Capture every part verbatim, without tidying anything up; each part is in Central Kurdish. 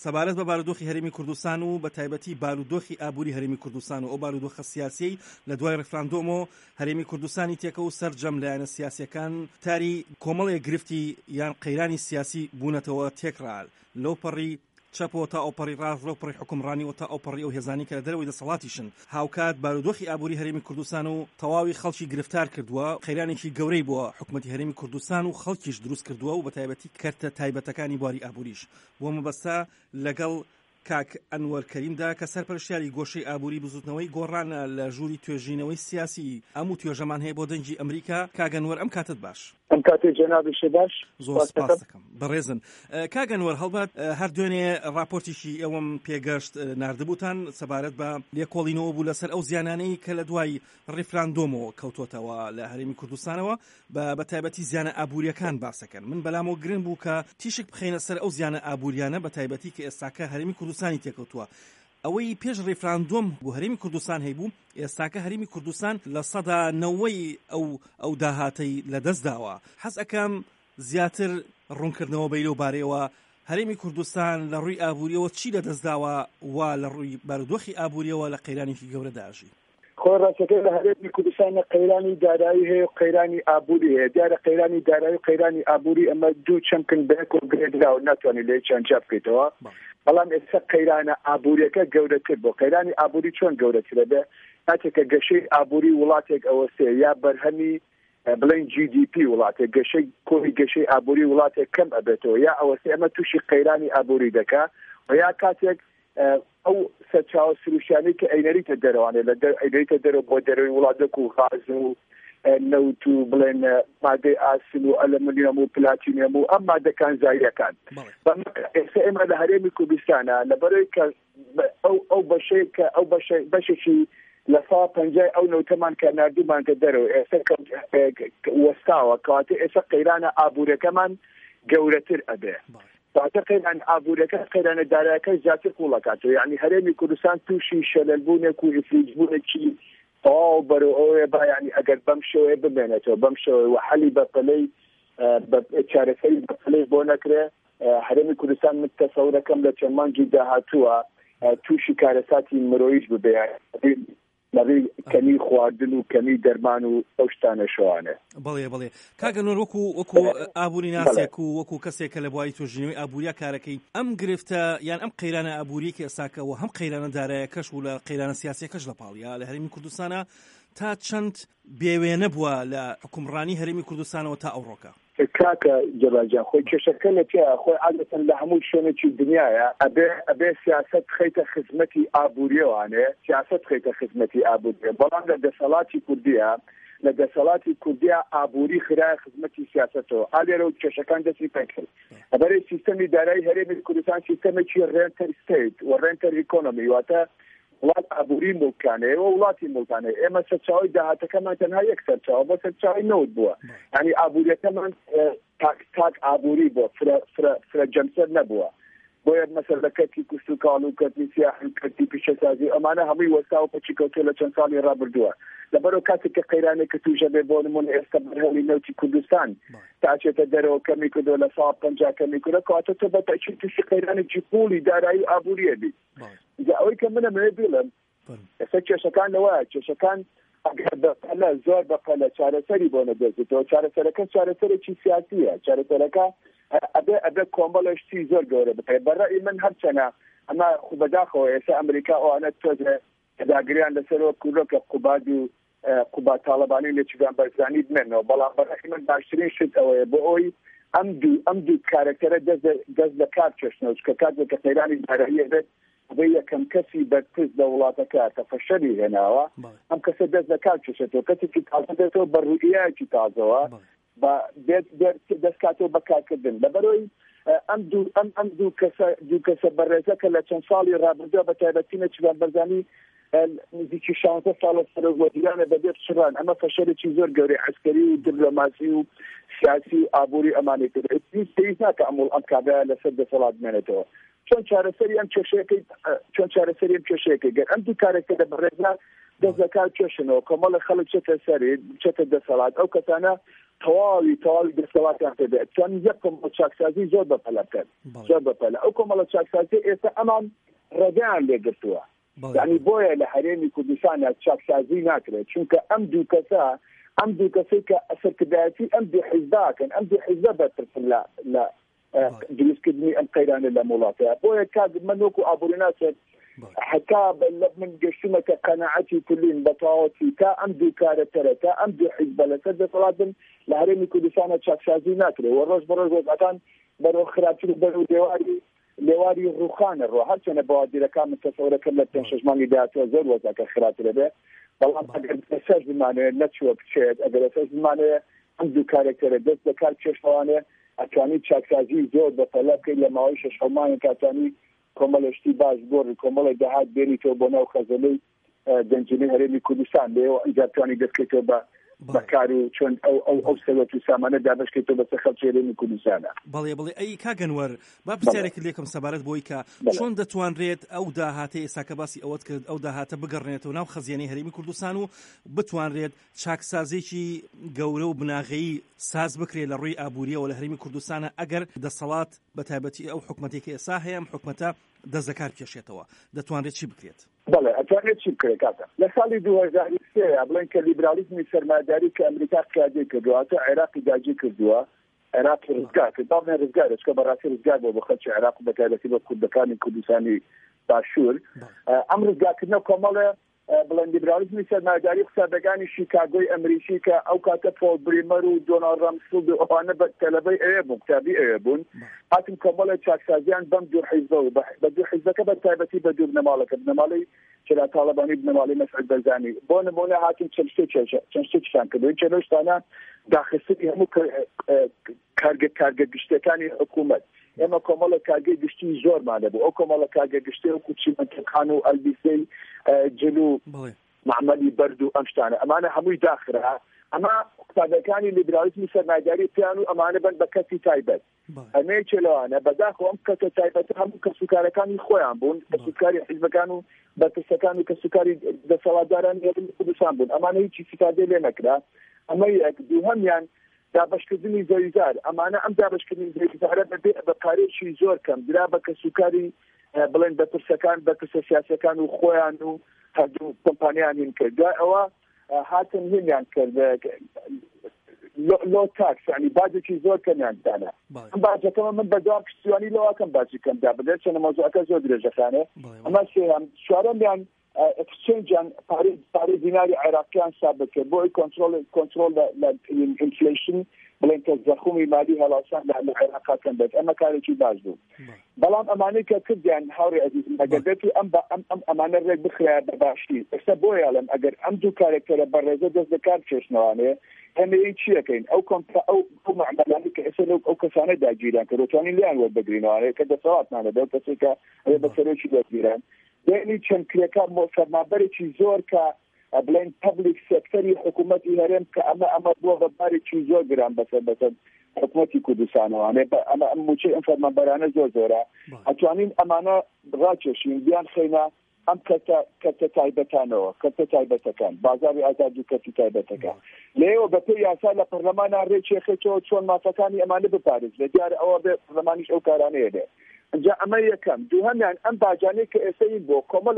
سەبارەت بە بارودۆخی هەرێمی کوردستان و بە تایبەتی بارودۆخی ئابووری هەرێمی کوردستان و ئەو بارودۆخە سیاسی لە دوای ڕێفراندۆمەوە هەرێمی کوردستانی تێکە و سەرجەم لایەنە سیاسیەکان تاری کۆمەڵێک گرفتی یان قەیرانی سیاسی بوونەتەوە تێکرال لەو پەڕی چەپەوە تا ئەوپەڕی ڕاست لەو پەڕی حکومڕانیەوە تا ئەوپەڕی ئەو هێزانی کە لە دەرەوەی دەسەڵاتیشن هاوکات بارودۆخی ئابووری هەرێمی کوردستان و تەواوی خەڵکی گرفتار کردووە قەیرانێکی گەورەی بووە حکومەتی هەرێمی کوردستان و خەڵکیش دروست کردووە و بە تایبەتی کەرتە تایبەتەکانی بواری ئابووریش بۆ مەبەستا لەگەڵ کاک ئەنوەر کەریمدا کە سەرپەرشتیاری گۆشەی ئابووری بزوتنەوەی گۆڕانە لە ژووری توێژینەوەی سیاسی هەموو توێژەمان هەیە بۆ دەنگی ئەمریکا. کاک ئەنوەر ئەم کاتت باش. ئەم کاتێ جەنابی باش. زۆر سپاس دەکەم بەڕێزن. کاک ئەنوەر هەڵبەت هەر دوێنێ راپۆرتێکی ئێوەم پێگەشت ناردبووتان سەبارەت بە لێکۆڵینەوە بوو لەسەر ئەو زیانانەی کە لە دوای ڕێفراندۆمەوە کەوتۆتەوە لە هەرێمی کوردستانەوە بە تایبەتی زیانە ئابووریەکان باسەکەن. من بەلامەوە گرنگ بوو کە تیشک بخەینە سەر ئەو زیانە ئابووریانە بە تایبەتی کە ئێستاکە هەرێمی کوردستانی تێکەوتووە. ئەوەی پێش ڕێفراندۆم بۆ هەرێمی کوردستان هەیبوو ئێستاکە هەرێمی کوردستان لە سەدا نەوەی ئەو ئەو داهاتەی لەدەست داوە. حەز ئەکەم زیاتر ڕوونکردنەوە بەی لەو بارەیەوە هەرێمی کوردستان لە ڕووی ئابووریەوە چی لەدەست داوە وا لە ڕووی بارودۆخی ئابووریەوە لە قەیرانێکی گەورە داژی. خۆ ڕاستەکەی لە هەرێمی کوردستان قەیرانی دارایی هەیە و قەیرانی ئابووری هەیە. دیارە قەیرانی دارایی و قەیرانی ئابووری ئەمە دوو چەمکن بەیەک و گرێدراوە ناتوانێت لێ چەند جا بکەیتەوە. بەڵام ئێستا قەیرانە ئابووریەکە گەورەتر بۆ قەیرانی ئابووری چۆن گەورەترە بێ کاتێککە گەشەی ئابووری وڵاتێک ئەوەستێ یا بەرهەمی بڵین جی دی پی وڵاتێک گەشەی کۆی گەشەی ئابووری وڵاتێک کەم ئەبێتەوە یا ئەوەستێ ئەمە تووشی قەیرانی ئابووری دەکا و یا کاتێک ئەو سەرچاوە سروشیانی کە ئەینەریتە دەرەوانێت لە ئەینەریتە دەرەوە بۆ دەرەوەی وڵاتێک و غاز و نەوت و بڵێن مادەی ئاسن و ئەلمونیۆم و پلاتینیۆم و ئەم مادەکان زایرەکان. ئێستا ئێمە لە هەرێمی کوردستانە لەبەرەوەی کە ئەو بەشەی کە ئەو بەشێکی لە ساڵ پەنجای ئەو نەوتەمان کە نردومانکە دەرەوە ئێستا وەستاوە کەواتە ئێستا قەیرانە ئابوورەکەمان گەورەتر ئەبێ. کەواتە قەیران ئابوورەکە قەیرانە دارایەکە زیاتر قوڵەکاتەوە. یعنی هەرێمی کوردستان تووشی شەلەلبوونێک و ئیفلیجبوونێکی تەواو بەرەو ئەوەیە با یعنی ئەگەر بەم شێوەیە ببێنێتەوە بەم شێوەیە و حەلی بەپەلەی چارەسەری بەپەلەی بۆ نەکرێ هەرێمی کوردستان من تەسەورەکەم لە چەند مانگی داهاتووە تووشی کارەساتی مرۆیش ببێ لەڕێی کەمی خواردن و کەمی دەرمان و ئەو شتانە شەوانێ. بەڵێ بەڵێ کاک ئەنوەر وەکو وەکو ئابووری ناسێک و وەکو کەسێک کە لە بواری توێژینەوەی ئابووریا کارەکەی ئەم گرفتە یان ئەم قەیرانە ئابووری کە ئێستاکەوە هەم قەیرانە دارایەکەش و لە قەیرانە سیاسیەکەش لە پاڵیا لە هەرێمی کوردستانە تا چەند بێوێنە بووە لە حکومڕانی هەرێمی کوردستانەوە تا ئەوڕۆکە. کاکە جەباجان خۆی کێشەکە لە تیا خۆی عادەتەن لە هەموو شوێنێکی دنیاە ئەبێ ئەبێ سیاست خەیتە خزمەتی ئابووریەوانێ سیاست خەیتە خزمەتی ئابووریە بەڵام لە دەسەڵاتی کوردیە لە دەسەڵاتی کوردیا ئابووری خرایە خزمەتی سیاستەوە ئالێرە و کێشەکان دەستی پێکرد ئەبەرەی سیستەمی دارایی هەرێمی کوردستان سیستەمێکی ڕێنتەر ستیت و ڕێنتەر ئیکۆنۆمی واتە وڵات ئابووری مڵکانەیە و وڵاتی مڵکانەیە ئێمە سەرچاوی داهاتەکەمان تەنها یەک سەرچاوە بۆ سەرچاوی نەوت بووە یعنی ئابووریەکەمان تاک تاک ئابووری بووە فرە جەمسەر نەبووە بۆیە مەسەلە کەتی کوشت و کاڵ و کەتی سیاحی کەتی پیشەسازی ئەمانە هەمووی وەستا و پەچی کەوتۆ لە چەند ساڵی ڕابردووە لەبەرەوە کاتێک کە قەیرانێکە تووشە بێ بۆ نمونە ئێستا بەرهەڵی نەوتی کوردستان تاچێتە دەرەوە کەمی کردو لە ساڵ پەنجا کەمی کردە کەواتە تۆ بەتەکید تووشی قەیرانێکی پوڵی دارایی ئابووریە بی ئەوەی کە منە مێ بیڵم ئێستا کێشەکان لەوەیە کێشەکان ئەگەر بەقەلە زۆر بەقەلە چارەسەری بۆ نەدەزێتەوە چارەسەرەکە چارەسەرێکی سیاسیە چارەسەرەکە ئەبێ ئەبێ کۆمەڵەشتی زۆر گەورە بکەێت بەڕێی من هەرچەنە ئەمە خوبەداخەوە ئێستا ئەمریکا ئەوانە تۆزێ داگریان لەسەرەوە کوورۆکە قوباد و قوبات تاڵەبانی لە چگان بەرزانی بمێنەوە بەڵام بەڕێی من باشترین شت ئەوەیە بۆ ئەوی ئەم دوو ئەم دوو کارەکتەرە دەست لە کار چێشنەوە کە کاتێک کە قەیرانی داراییە بێت بە یەکەم کەسی بەرپرس لە وڵاتەکە کە فەشەری هێناوە ئەم کەسە دەست لە کار چێشێتەوە کەسێکی تازە دێتەوە بە ڕوئیایەکی تازەوە دەستکاتەوە بەکارکردن لەبەرەوەی ئەم دوو ئەم ئەم دوو کەسە دوو کەسە بەڕێزەکە لە چەند ساڵی ڕابردووە بە تایبەتی نەچوان بەرزانی نزیکی شانزە ساڵە سەرۆگوەتیانە بەبێت شڕان ئەمە فەشەرێکی زۆر گەورەی عسکەری و دیپلۆماسی و سیاسی و ئابووری ئەمانەی کرد پێویست ناکە ئەموڵ ئەم کابرایە لەسەر دەسەڵات بمێنێتەوە چۆن چارەسەری ئەم کێشەیەکەی چۆن چارەسەری ئەم کێشەیەکەی گەر ئەم دوو کارێکە بەڕێزە دەست لە کار کێشنەوە کۆمەڵە خەڵک چێتە سەری چێتە دەسەڵات ئەو کەسانە تەواوی تەواوی دەسەڵاتیان پێ چۆن یەک کۆمەڵ چاکسازی زۆر بەپەلە بکەن زۆر بەپەلە ئەو کۆمەڵە چاکسازی ئێستا ئەمان ڕێگەیان لێگرتووە یعنی بۆیە لە هەرێمی کوردستانە چاکسازی ناکرێت چونکە ئەم دوو کەسە ئەم دوو کەسەی کە ئەسەرکردایەتی ئەم دوو حیزباکەن ئەم دوو حیزبە بەرترن لە لە دروستکردنی ئەم قەیرانە لە وڵاتەیە بۆیە کات من وەکو ئابوورناسێت حتا من گەشتمەکە قەناعەتی کولین بەتەواوەتی تا ئەم دوو کارەتەرە تا ئەم دوو حیزبە لەسەر دەسەڵات بن لە هەرێمی کوردستانە چاکسازی ناکرێت و ڕۆژ بەڕۆژ وەزعەکان بەرەو خراپتر و بەرەو دێواری لێواری ڕوخانە ڕۆ هەرچەنە بەوادیرەکان من تەسەورەکەم لە پێنج شەش مانگی داهاتوە زۆر وەزعەکە خراپترە بێ بەڵام ئەگەر لەسەر بمانێت نەچووە بچێت ئەگەر لەسەر بمانێت ئەم دوو کارێکتەرە دەست لە کار کێشەوانێ ئەتوانی چاکسازی زۆر بەپەلە بکەیت لە ماوەی شەش هەمانێک کاتانی کۆمەڵشتی باش گۆڕی کۆمەڵی داهات بێنیتەوە بۆ ناو خەزەلەی دەنجلی هەرێمی کوردستان لێەوە ئەجا توانی دەستکەیتەوە بە بەکار و چۆن ئەو ئەو ئەو سەوەت و سامانە دابشکێتەوە بەسەر خەڵکی هەرێمی کوردستانە بەڵێ بڵێ ئەی کاگەنوەر با پرسیارێکی لێکم سەبارەت بۆی کە چۆن دەتوانرێت ئەو داهاتەی ئێستا کە باسی ئەوەت کرد ئەو داهاتە بگەڕێنێتەوە ناو خەزیێنەی هەرێمی کوردستان و بتوانرێت چاکسازێکی گەورە و بناغەیی ساز بکرێت لە ڕووی ئابووریەوە لە هەرێمی کوردستانە ئەگەر دەسەڵات بەتایبەتی ئەو حکومەتێکی ئێستا هەیە ئەم حکومەتە دەستەکار کێشێتەوە دەتوانرێت چی بکرێت؟ بەڵێ ئەتوانێت چی بکرێت کاکە لە ساڵی دوو هەزار و سێ بڵێن کە لیبرالیزمی سەرمایه‌داری کە ئەمریکا کاردی کردووە تا عێراقی داگیر کردووە عێراقی ڕزگار کرد باڵێ ڕزگار چکە بەڕاستی ڕزگار بۆ بە خەڵکی عێراق و بەتایبەتی بە کوردەکانی کوردستانی باشوور ئەم ڕزگارکردنەوە کۆمەڵە بڵێن لیبرالیزمی سەرمایه‌داری قسەدەگانی شیکاگۆی ئەمریکی کە ئەو کاتە پۆل بریمەر و دۆناڵد ڕامسفیلد و ئەوانە بە تەلەبەی ئەوێ بوون کتابی ئەوێ بوون هاتن کۆمەڵە چاکسازیان بەم دوو حیزبە و بە دوو حیزبەکە بەتایبەتی بە دوو بنەماڵەکە بنەماڵی چرا تاڵبانی بنەماڵی مەسعود بەرزانی بۆ نمونە هاتن چەند شتێکیان کردووی چەند شتانە داخستنی هەموو کارگە گشتەکانی حکوومەت ئێمە کۆمەڵە کارگەی گشتی زۆرمانە بوو ئەو کۆمەڵە کارگە گشتی و کوچیمەکان و ئەلبیسەی جلو معمەلی بەرد و ئەم شتانە ئەمانە هەمووی داخرا ئەمە قوتابەکانی لیبرالیزمی سەرمایه‌داری پیان و ئەمانە بن بە کەسی تایبەت ئەمەی چێلەوانە بەداخەوە ئەم کەسە تایبەت هەموو کەسوکارەکانی خۆیان بوون کەسوکاری حیزبەکان و بەرپرسەکان و کەسوکاری دەسەڵاتداران هێرمی کوردستان بوون ئەمانە هیچی استفادەی لێ نەکرا ئەمە یەک دووهەمیان دابشکردنی زۆریزار ئەمانە ئەم دابشکردنی زۆریزارە بەبێ بەکارێکی زۆر کەم درا بە کەسوکاری بڵێن بەرپرسەکان بەرپرسە سیاسەکان و خۆیان و هەردوو کۆمپانیان هین کرد دوای ئەوە هاتن هینیان کرد لۆ تاکس ینی باجێکی زۆر کەمیان دانا ئەم باجەکەمە من بەدوام پشتیوانی لەوەکەم باجی کەمدا بدرێت چەنە مۆزوعەکە زۆر درێژەکانە ئەمە سێهەم چوارەمیان اکسچێنجان پارەی دیناری عێراقیان سابت کرد بۆی کۆنترۆل لە ئینفلیشن بڵێن کە زەخومی مالی هەڵاسان لە عێراقاکەن بێت ئەمە کارێکی باش بوو بەڵام ئەمانەی کە کردیان هاوڕێ عەزیزم ئەگەر بێتی ئەم ئەمانە ڕێک بخرایە بە باشی ئێستا بۆیە ئەڵێم ئەگەر ئەم دوو کارێکتەرە بەڕێزە دەست لە کار کێشنەوانێ هەمەیە چیەکەین ئەو ئەو معاملانی کە ئێستا ئەو کەسانە داگیران کە ڕۆتوانی لیان وەربگرینەوە کە دەسەڵاتمانە بێت کەسێکە ئەوێ بەسەرۆکی دەگیران دێنی چەند کرێکان بۆ فەرمانبەرێکی زۆر کە بڵێن پەبلیک سێکتەری حکوومەتی هەرێم کە ئەمە ئەمە بووە بەبارێکی زۆر گران بەسەر بەسەر حکوومەتی کوردستانەوەوانێ ئەمە ئەم موچەی ئەم فەرمانبەرانە زۆر زۆرە ئەتوانین ئەمانە ڕاکێشین بیان خەینە ئەم کەتە تایبەتانەوە کەتە تایبەتەکان بازاری ئازاد و کەتی تایبەتەکان لێەوە بە پێی یاسا لە پەرلەمانە ڕێکێخێتەوە چۆن مافەکانی ئەمانە بپارێز لە دیارە ئەوە بێ پەرلەمانیش ئەو کارانەیە بێ اینجا ئەمە یەکەم دووهەمیان ئەم باجانەی کە ئێستا بۆ کۆمەڵ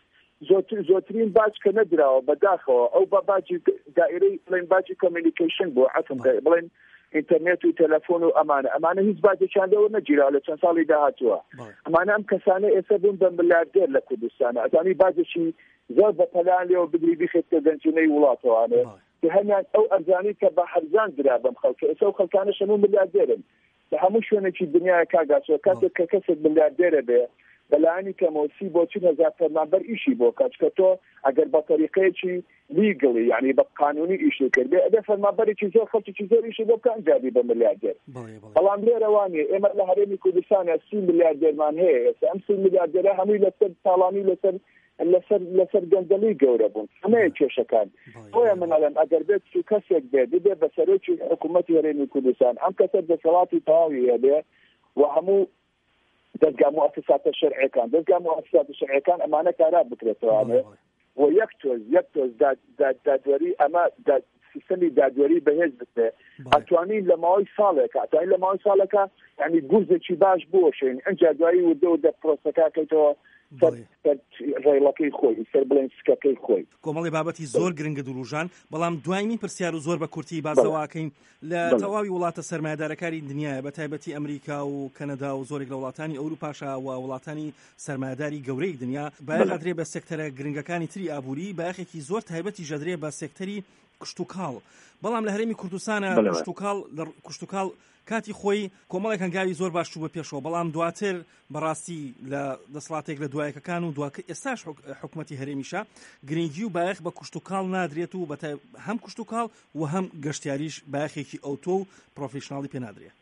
زۆترین باج کە نەدراوە بەداخەوە ئەو بە باجی دائرەی بڵێن باجی کۆمیونیکیشن بۆ عەتم بڵێن ئینتەرنێت و تەلەفۆن و ئەمانە ئەمانە هیچ باجێکیان لەوە نەگیرا لە چەند ساڵی داهاتووە ئەمانە ئەم کەسانە ئێستا بوون بە ملیاردێر لە کوردستانە ئەزانی باجێکی زۆر بە پەلان لێەوە بگری بخێتە دەنجینەی وڵاتەوانە کە هەمیان ئەو ئەرزانی کە بە هەرزان درا بەم خەڵکە ئێستا ئەو خەڵکانە هەموو ملیاردێرن لە هەموو شوێنێکی دنیای کاگاسۆ کاتێک کە کەسێک ملیاردێرە بێ بەلایانی کەمەوسی بۆ چین هەزار فەرمانبەر ئیشی بۆ کاتکە تۆ ئەگەر بە طریقەیەکی لیگڵی یعنی بە قانونی ئیشی کرد بێ ئەدە فەرمانبەرێکی زۆر خەڵکیی زۆر ئیشی بۆ بکەن جادی بە ملیاردێر بەڵام لێرەوانێ ئێمە لە هەرێمی کوردستانە سی ملیاردێرمان هەیە ئێستا ئەم سی ملیاردێرە هەمووی لەسەر تاڵانی لەسەر لەسەر لەسەر گەندەڵی گەورە بوون ئەمەیە کێشەکان بۆیە من ئەڵێم ئەگەر بێت کەسێک بێت بێ بە سەرۆکی حکوومەتی هەرێمی کوردستان ئەم کەسە دەسەڵاتی تەواوی هەبێ و هەموو دەستگا مؤسساتە شەرعیەکان دەستگا مؤسساتە شەرعیەکان ئەمانە کارا بکرێتەوە و یەک تۆز یەک تۆز دادوەری ئەمە سیستەمی دادوەری بەهێز بکرێ ئەتوانین لە ماوەی ساڵێکە ئەتوانین لە ماوەی ساڵەکە یعنی گورزێکی باش بۆشین ئەنجا دوایی وردە دە پرۆسەکەکەیتەوە ڕێڵەکەی خۆی سەر بڵێن سکەکەی خۆی. کۆمەڵی بابەتی زۆر گرنگە دروژان، بەڵام دوایمین پرسیار و زۆر بە کورتی بازەواکەین لە تەواوی وڵاتە سەرمایه‌دارەکانی دنیاە بە تایبەتی ئەمریکا و کەنەدا و زۆرێک لە وڵاتانی ئەوروپاشا و وڵاتانی سەرمایه‌داری گەورەی دنیا بەیەقدرێ بە سێکتەرە گرنگەکانی تری ئابووری بەیەخێکی زۆر تایبەتی ژەدرێ بە سێکتەری کشت و کاڵ. بەڵام لە هەرێمی کوردستانە کشت و کاڵ کشت و کاڵ کاتی خۆی کۆمەڵێک هەنگاوی زۆر باش چوو بە پێشەوە، بەڵام دواتر بەڕاستی لە دەسەڵاتێک لە دوایەکەکان و دوکە ئێستاش حکوومەتی هەرێمیشە گرنگی و بایەخ بە کشت و کاڵ نادرێت و بە هەم کشت و کاڵ و هەم گەشتیاریش بایەخێکی ئەوتۆ و پرۆفیشناڵی پێ نادرێت.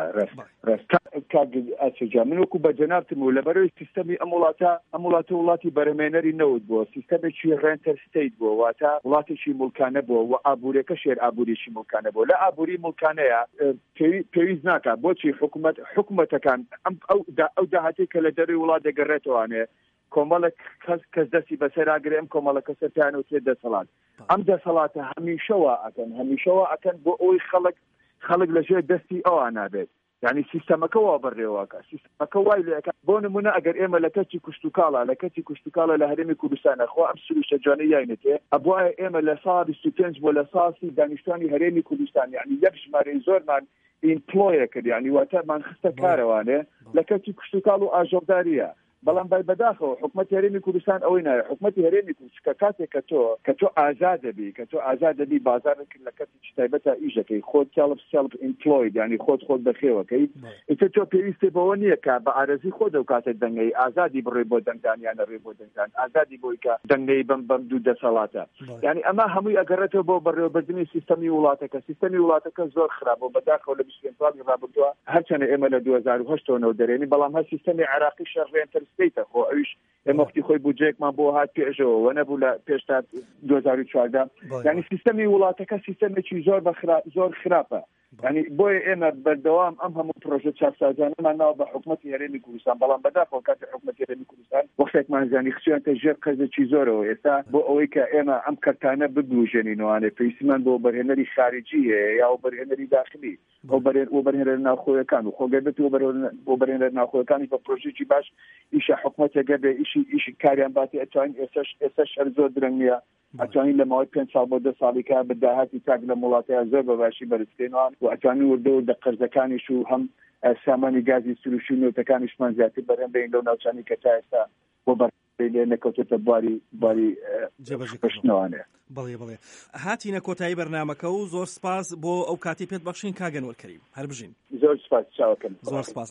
ئاچجا من وەکو بە جەنابتم و لەبەرەوەی سیستەمی ئەم وڵاتە ئەم وڵاتە وڵاتی بەرەمێنەری نەوت بووە، سیستەمێکی ڕێنتەر ستەیت بووە، واتە وڵاتێکی مولکانە بووە و ئابوورەکە شێر ئابووریشی مولکانە بووە. لە ئابووری مولکانەیە پێویست ناکە بۆچی حکوومەت حکوومەتەکان ئەو داهاتی کە لە دەروی وڵات دەگەڕێتەوەوانێ کۆمەڵک کەس دەستی بەسەراگرێ ئەم کۆمەڵە کەسەتیان و تێ دەسەڵات ئەم دەسەڵاتە هەمیشەوە ئەکەن هەمیشەوە ئەکەن بۆ ئەوی خەڵک خەڵک لەژێر دەستی ئەوان نابێت، یعنی سیستەمەکە وا بەڕێوەکە سیستەمەکە وای لەکە بۆ نمونە ئەگەر ئێمە لە کەچی کوشتتوکاڵە لە کەچی کوشتتوکاڵە لە هەرێمی کوردستانە خۆ ئەم سروشتە جوانەی یاینێتێ ئەبوایە ئێمە لە ساڵ بیست و پێنج بۆ لە ساسی دانیشتوانی هەرێمی کوردستان یعنی یەک ژمارەی زۆرمان ئیمپلۆیە کرد، یعنی واتەمان خستە کارەوانێ لە کەچی کوشتتوکاڵ و ئاژۆرداریە. بەڵام بای بەداخەوە حکوومەتی هەرێمی کوردستان ئەوەی نایە حکوومەتی هەرێمی کوردستان کە کاتێک کە تۆ کە تۆ ئازاد دەبی کە تۆ ئازاد دەبی بازارێک لە کەسی تایبەتە ئیژەکەی خۆت سێلف سێلف ئیمپلۆید یعنی خۆت خۆت بەخێوەکەی ئیتر تۆ پێویستی بەوە نییە کە بە ئارەزی خۆ دەو کاتێک دەنگەی ئازادی بڕێ بۆ دەنگدان یانە ڕێ بۆ دەنگدان ئازادی بۆی کە دەنگەی بەم بەم دوو دەسەڵاتە، یعنی ئەمە هەمووی ئەگەڕێتەوە بۆ بەڕێوەبردننی سیستەمی وڵاتەکە سیستەمی وڵاتەکە زۆر خراپە بەداخەوە لە بیست و پێنج ساڵی ڕابردووە هەرچەنە ئێمە لە دوو هەزار و هەشت نەوەدەرێنی بەڵام هەر سیستەمی عێراقی شەڕێنتەر ستەیتە خۆ ئەویش ئێمەختی خۆی بودجێکمان بۆ هات پێشەوە وە نەبوو لە پێشتا دوو هەزار و چواردە، یعنی سیستەمی وڵاتەکە سیستەمێکی زۆر زۆر خراپە. یعنی بۆیە ئێمە بەردەوام ئەم هەموو پرۆژە چاپسازانەمان ناوە بە حکوومەتی هەرێمی کوردستان، بەڵام بەداخەوە کاتی حکوومەتی هەرێمی کوردستان وەختێکمان زانی خچیانتە ژێر قەرزێکی زۆرەوە ئێستا بۆ ئەوەی کە ئێمە ئەم کەرتانە ببوژێنینەوانێ پێویستیمان بۆ بەرهێنەری خارجی هەیە یا بەرهێنەری داخلی ئەو بەرهێنەر ناوخۆیەکان و خۆگەبێت بۆ بەرهێنەر ناوخۆیەکانی بە پرۆژێکی باش ئیشە حکوومەتێک گەبێ ئیشی ئیشی کاریان باتی ئەتوانین ئێستاش ئێستاش هەر زۆر درەنگ نییە ئەتوانین لە ماوەی پێنج ساڵ بۆ دە ساڵیکە بە داهاتی تاک لە وڵاتەیە زۆر بەباشی بەرزکەینەوە و ئەتوانین وردە و دە قەرزەکانیش و هەم سامانی گازی سروشی نوێتەکانیشمان زیاتر بەرهەم بین لەو ناوچانی کە تا ئێستا بۆ بەڕێ لێ نەکەوتێتە بواری بواری پشتنەوانێ. بەڵێ بڵێ هاتینە کۆتایی بەرنامەکە و زۆر سپاس بۆ ئەو کاتی پێت بەخشین کاگەنوەر کەریم هەر بژین. زۆر سپاس چاوەکەم. زۆر سپاس.